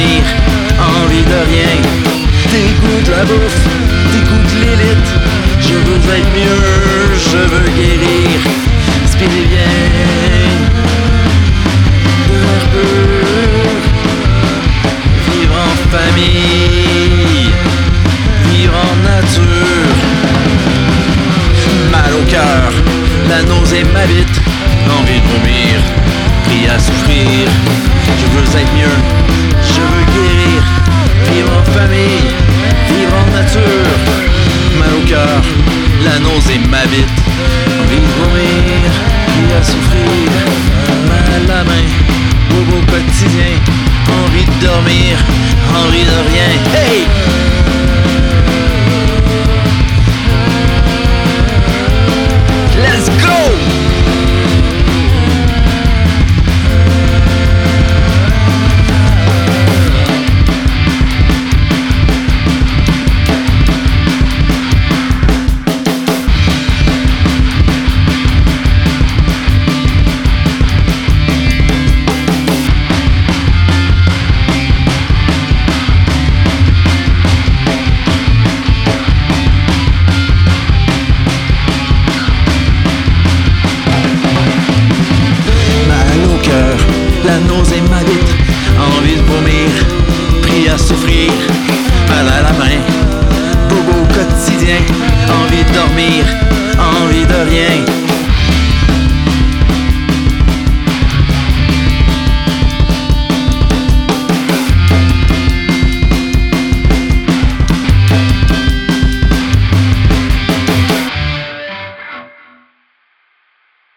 dormir, envie de rien. T'écoutes la bouffe, t'écoutes l'élite. Je veux être mieux, je veux guérir. Spirit bien, de l'air pur. Vivre en famille, vivre en nature. Mal au cœur, la nausée m'habite. Envie de vomir, pris à souffrir. Je veux être mieux, je veux guérir. Vivre en famille, vivre en nature. Mal au cœur, la nausée m'habite. Envie de vomir, pris à souffrir. Mal à la main, bobo quotidien. Envie de dormir, envie de rien. Hey! Let's go! La nausée m'habite, envie de vomir, pris à souffrir, mal à la main, bobo quotidien, envie de dormir, envie de rien.